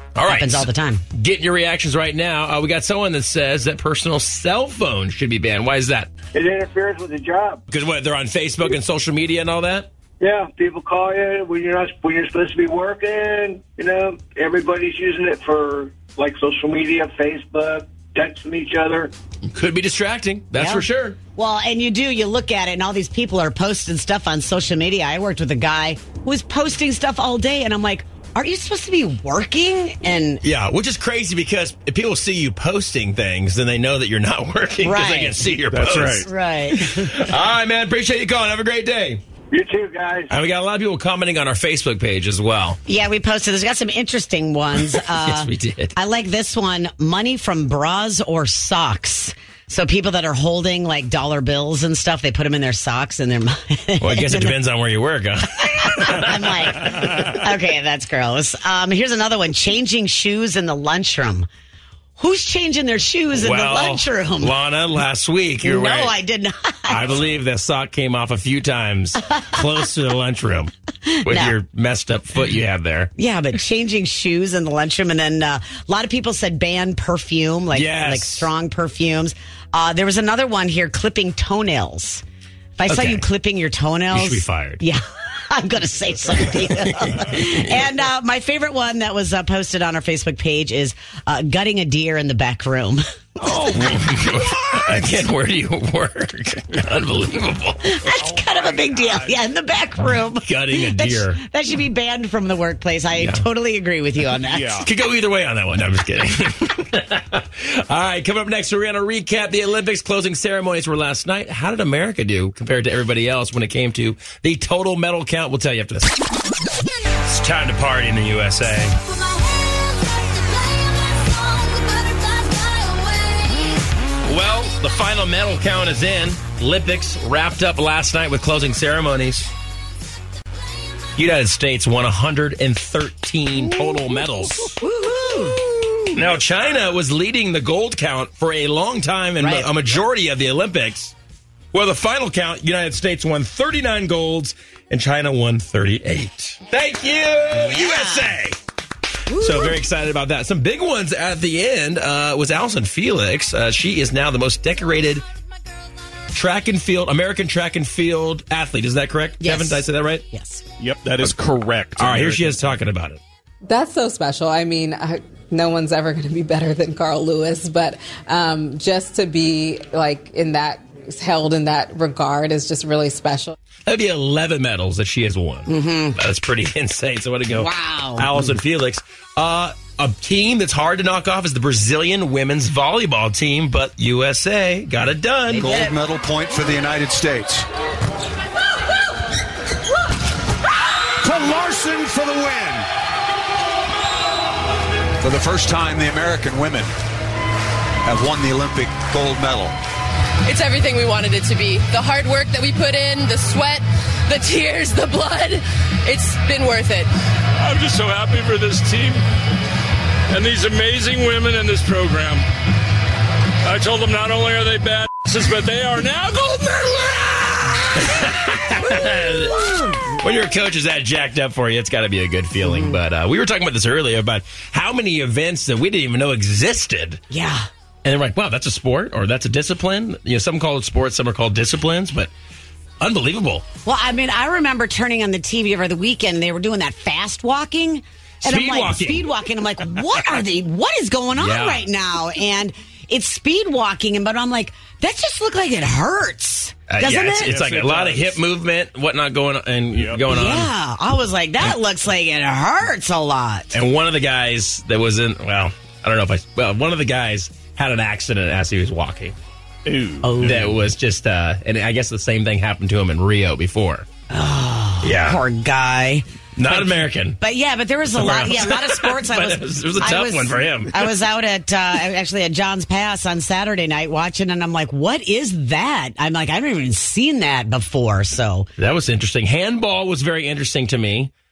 All right. Happens all the time. Getting your reactions right now. We got someone that says that personal cell phones should be banned. Why is that? It interferes with the job. Because what, they're on Facebook and social media and all that? Yeah, people call you when you're supposed to be working. You know, everybody's using it for like social media, Facebook, texting each other. Could be distracting. That's for sure. Well, and you look at it, and all these people are posting stuff on social media. I worked with a guy who was posting stuff all day, and I'm like, aren't you supposed to be working? And yeah, which is crazy because if people see you posting things, then they know that you're not working because they can see your posts. Right. All right, man. Appreciate you calling. Have a great day. You too, guys. And we got a lot of people commenting on our Facebook page as well. Yeah, we posted this. We got some interesting ones. Yes, we did. I like this one. Money from bras or socks. So people that are holding like dollar bills and stuff, they put them in their socks and their. Well, I guess it depends on where you work, huh? I'm like, okay, that's gross. Here's another one. Changing shoes in the lunchroom. Who's changing their shoes in the lunchroom? Lana, last week you were No, right. I did not. I believe the sock came off a few times close to the lunchroom with your messed up foot you have there. Yeah, but changing shoes in the lunchroom. And then a lot of people said ban perfume, like strong perfumes. There was another one here, clipping toenails. If I saw you clipping your toenails. You should be fired. Yeah. I'm going to say something. And my favorite one that was posted on our Facebook page is gutting a deer in the back room. Oh, again, where do you work? Unbelievable. That's kind of a big deal. Yeah, in the back room. Gutting a deer. That should be banned from the workplace. I totally agree with you on that. Yeah. Could go either way on that one. No, I'm just kidding. All right, coming up next, we're going to recap the Olympics closing ceremonies were last night. How did America do compared to everybody else when it came to the total medal count? We'll tell you after this. It's time to party in the USA. Well, the final medal count is in. Olympics wrapped up last night with closing ceremonies. United States won 113 total medals. Woo-hoo. Now, China was leading the gold count for a long time and a majority of the Olympics. Well, the final count, United States won 39 golds and China won 38. Thank you, USA! So very excited about that. Some big ones at the end was Allison Felix. She is now the most decorated American track and field athlete. Is that correct, Kevin? Did I say that right? Yes. Yep, that is correct. All right, here she is talking about it. That's so special. I mean, no one's ever going to be better than Carl Lewis, but just to be like held in that regard is just really special. That'd be 11 medals that she has won. Mm-hmm. That's pretty insane. So, way to go. Wow. Allison Felix. A team that's hard to knock off is the Brazilian women's volleyball team, but USA got it done. Gold medal point for the United States. To Larson for the win. For the first time, the American women have won the Olympic gold medal. It's everything we wanted it to be. The hard work that we put in, the sweat, the tears, the blood, it's been worth it. I'm just so happy for this team and these amazing women in this program. I told them not only are they badasses, but they are now gold medalists. When your coach is that jacked up for you, it's got to be a good feeling. But we were talking about this earlier about how many events that we didn't even know existed. Yeah. And they're like, wow, that's a sport or that's a discipline. You know, some call it sports, some are called disciplines, but unbelievable. Well, I mean, I remember turning on the TV over the weekend and they were doing that fast walking. And speed walking. I'm like, what is going on right now? And it's speed walking, but I'm like, that just looked like it hurts. Doesn't it? It's like a lot of hip movement, whatnot going on. Yeah, I was like, that looks like it hurts a lot. And one of the guys that was in, one of the guys had an accident as he was walking. Ooh. That was just, and I guess the same thing happened to him in Rio before. Oh, yeah. Poor guy. Not American. But there was a lot of sports. It was a tough one for him. I was out at John's Pass on Saturday night watching, and I'm like, what is that? I'm like, I haven't even seen that before. So that was interesting. Handball was very interesting to me.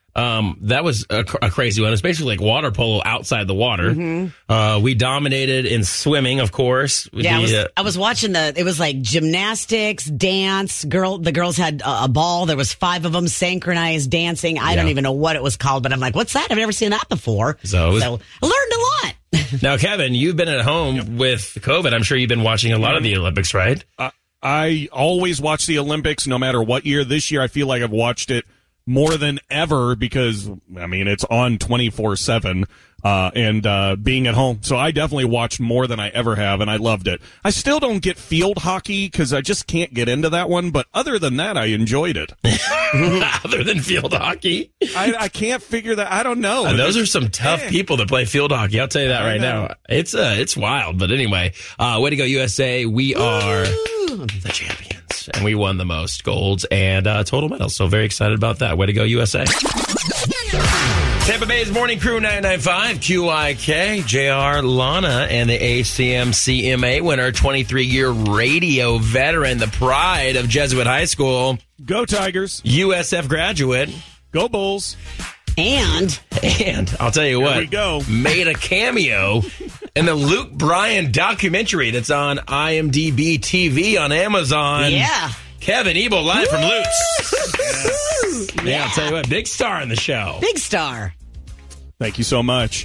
That was a crazy one. It was basically like water polo outside the water. Mm-hmm. We dominated in swimming, of course. Yeah, I was watching it was like gymnastics, dance. The girls had a ball. There was 5 of them synchronized dancing. I don't even know what it was called, but I'm like, what's that? I've never seen that before. So I learned a lot. Now, Kevin, you've been at home with COVID. I'm sure you've been watching a lot of the Olympics, right? I always watch the Olympics no matter what year. This year, I feel like I've watched it more than ever because, I mean, it's on 24/7 and being at home. So I definitely watched more than I ever have, and I loved it. I still don't get field hockey because I just can't get into that one. But other than that, I enjoyed it. Other than field hockey? I can't figure that. I don't know. Those are some tough people that play field hockey. I'll tell you that right now. It's wild. But anyway, way to go, USA. We are the champions. And we won the most golds and total medals. So very excited about that. Way to go, USA. Tampa Bay's Morning Crew 995, QIK, JR, Lana, and the ACM CMA winner, 23-year radio veteran, the pride of Jesuit High School. Go Tigers. USF graduate. Go Bulls. And I'll tell you what, here we go. Made a cameo in the Luke Bryan documentary that's on IMDb TV on Amazon. Yeah. Kevin Ebel live from Luke's. Yeah, I'll tell you what, big star in the show. Big star. Thank you so much.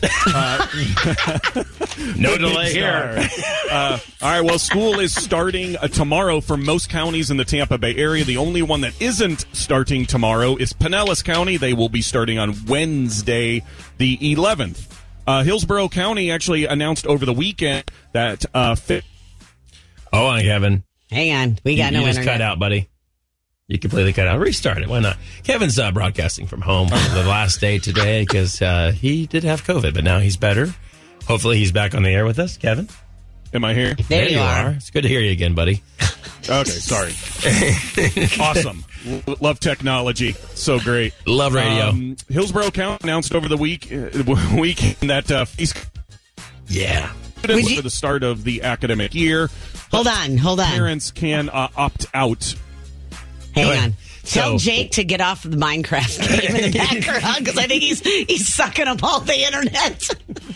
No delay here. All right, well, school is starting tomorrow for most counties in the Tampa Bay area. The only one that isn't starting tomorrow is Pinellas County. They will be starting on Wednesday, the 11th. Hillsborough County actually announced over the weekend that... Hold on, Kevin. Hang on. We got no internet. You internet. just cut out, buddy. You completely cut out. Restart it. Why not? Kevin's broadcasting from home on the last day today because he did have COVID, but now he's better. Hopefully he's back on the air with us. Kevin? Am I here? There you are. It's good to hear you again, buddy. Okay, sorry. Awesome. Love technology. So great. Love radio. Hillsborough County announced over the weekend that yeah. For the start of the academic year. Hold on. Parents can opt out. Hang on. Tell Jake to get off the Minecraft game in the background because I think he's sucking up all the internet.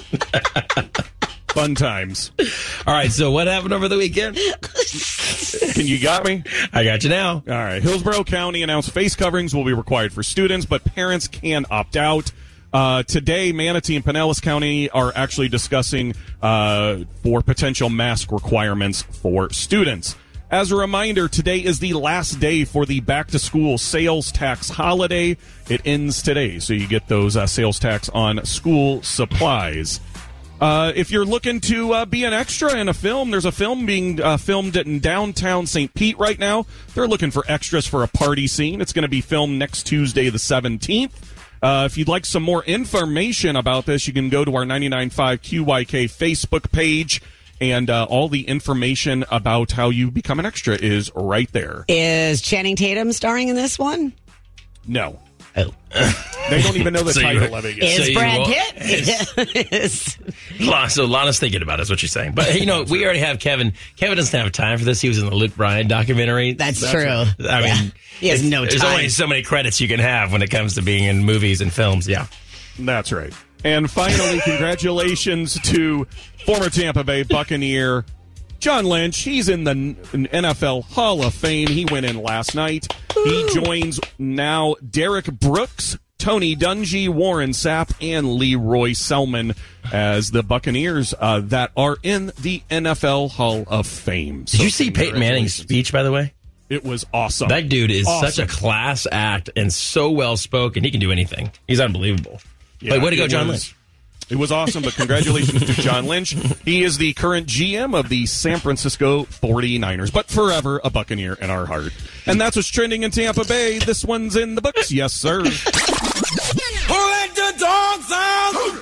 Fun times. All right, so what happened over the weekend? You got me? I got you now. All right. Hillsborough County announced face coverings will be required for students, but parents can opt out. Today, Manatee and Pinellas County are actually discussing for potential mask requirements for students. As a reminder, today is the last day for the back-to-school sales tax holiday. It ends today, so you get those sales tax on school supplies. If you're looking to be an extra in a film, there's a film being filmed in downtown St. Pete right now. They're looking for extras for a party scene. It's going to be filmed next Tuesday, the 17th. If you'd like some more information about this, you can go to our 99.5 QYK Facebook page. And all the information about how you become an extra is right there. Is Channing Tatum starring in this one? No. Oh. They don't even know the title of it yet. Is Brad Pitt? So Lana's thinking about it, is what she's saying. But, we already have Kevin. Kevin doesn't have time for this. He was in the Luke Bryan documentary. That's true. I mean, he has no time. There's only so many credits you can have when it comes to being in movies and films. Yeah. That's right. And finally, congratulations to former Tampa Bay Buccaneer John Lynch. He's in the NFL Hall of Fame. He went in last night. He joins now Derek Brooks, Tony Dungy, Warren Sapp, and Leroy Selman as the Buccaneers that are in the NFL Hall of Fame. Did you see Peyton Manning's speech, by the way? It was awesome. That dude is such a class act and so well-spoken. He can do anything. He's unbelievable. Yeah, way to go, John Lynch. It was awesome, but congratulations to John Lynch. He is the current GM of the San Francisco 49ers, but forever a Buccaneer in our heart. And that's what's trending in Tampa Bay. This one's in the books. Yes, sir. Who let the dogs out?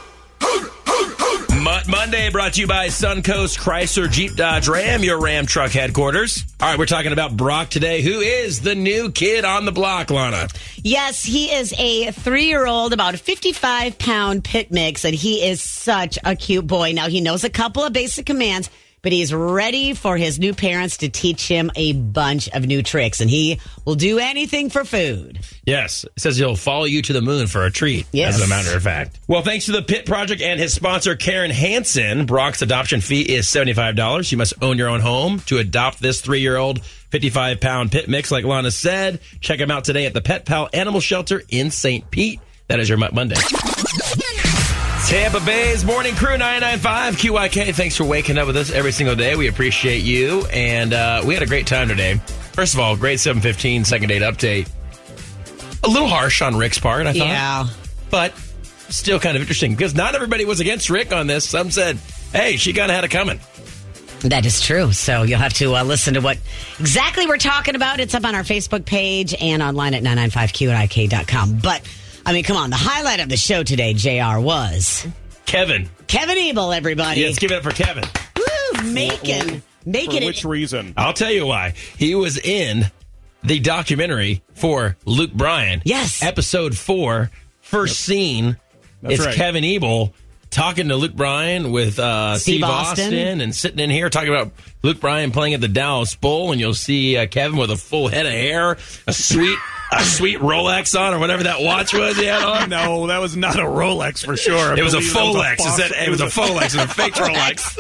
Monday brought to you by Suncoast Chrysler Jeep Dodge Ram, your Ram truck headquarters. All right, we're talking about Brock today. Who is the new kid on the block, Lana? Yes, he is a 3-year-old, about a 55-pound pit mix, and he is such a cute boy. Now, he knows a couple of basic commands, but he's ready for his new parents to teach him a bunch of new tricks, and he will do anything for food. Yes. It says he'll follow you to the moon for a treat, yes. As a matter of fact. Well, thanks to the Pit Project and his sponsor, Karen Hansen, Brock's adoption fee is $75. You must own your own home to adopt this 3-year-old 55-pound pit mix, like Lana said. Check him out today at the Pet Pal Animal Shelter in St. Pete. That is your Mutt Monday. Tampa Bay's Morning Crew 99.5 QYK. Thanks for waking up with us every single day. We appreciate you. And we had a great time today. First of all, great 7:15 second date update. A little harsh on Rick's part, I thought. Yeah. But still kind of interesting because not everybody was against Rick on this. Some said, hey, she kind of had it coming. That is true. So you'll have to listen to what exactly we're talking about. It's up on our Facebook page and online at 995QIK.com. But, I mean, come on. The highlight of the show today, JR, was... Kevin Ebel, everybody. Yeah, let's give it up for Kevin. Woo! Making for which reason? I'll tell you why. He was in the documentary for Luke Bryan. Yes. Episode 4, first scene. It's right. Kevin Ebel talking to Luke Bryan with Steve Austin and sitting in here talking about Luke Bryan playing at the Dallas Bowl, and you'll see Kevin with a full head of hair, a sweet Rolex on, or whatever that watch was he had on. No, that was not a Rolex for sure. It was a Folex. It was a Folex. It was a fake Rolex.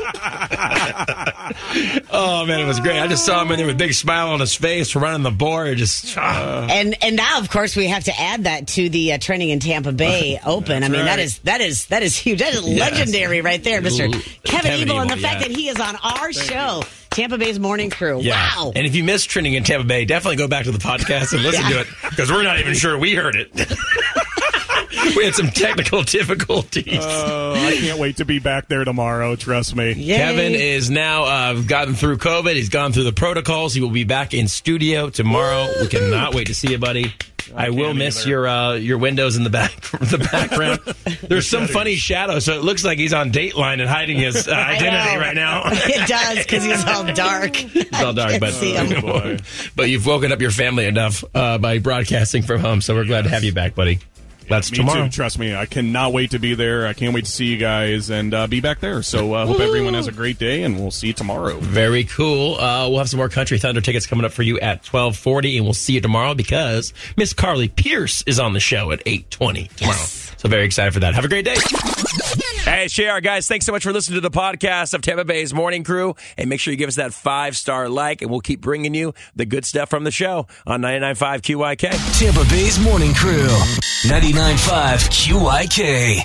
Oh, man, it was great. I just saw him in there with a big smile on his face, running the board. And now, of course, we have to add that to the trending in Tampa Bay Open. I mean, right. that is huge. That is legendary right there, Mr. Kevin Ebel, and the fact that he is on our show. Tampa Bay's Morning Crew. Yeah. Wow. And if you missed Trending in Tampa Bay, definitely go back to the podcast and listen to it, because we're not even sure we heard it. We had some technical difficulties. I can't wait to be back there tomorrow. Trust me. Yay. Kevin is now gotten through COVID. He's gone through the protocols. He will be back in studio tomorrow. Woo! We cannot wait to see you, buddy. I will miss your windows in the background. There's some funny shadow, so it looks like he's on Dateline and hiding his identity right now. It does, because he's all dark. He's all dark, but see him. But you've woken up your family enough by broadcasting from home, so we're glad to have you back, buddy. That's Me tomorrow. too, trust me. I cannot wait to be there. I can't wait to see you guys and be back there. So hope everyone has a great day, and we'll see you tomorrow. Very cool. We'll have some more Country Thunder tickets coming up for you at 12:40, and we'll see you tomorrow because Miss Carly Pierce is on the show at 8:20 tomorrow. Yes. So very excited for that. Have a great day. Hey, JR, guys, thanks so much for listening to the podcast of Tampa Bay's Morning Crew. And make sure you give us that 5-star like, and we'll keep bringing you the good stuff from the show on 99.5 QYK. Tampa Bay's Morning Crew, 99.5 QYK.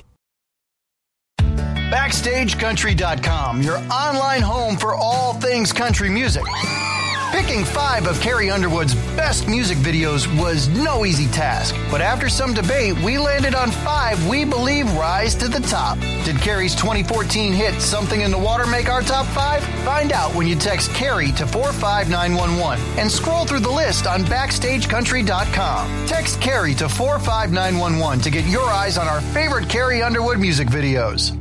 BackstageCountry.com, your online home for all things country music. Picking 5 of Carrie Underwood's best music videos was no easy task, but after some debate, we landed on 5 we believe rise to the top. Did Carrie's 2014 hit Something in the Water make our top 5? Find out when you text Carrie to 45911 and scroll through the list on BackstageCountry.com. Text Carrie to 45911 to get your eyes on our favorite Carrie Underwood music videos.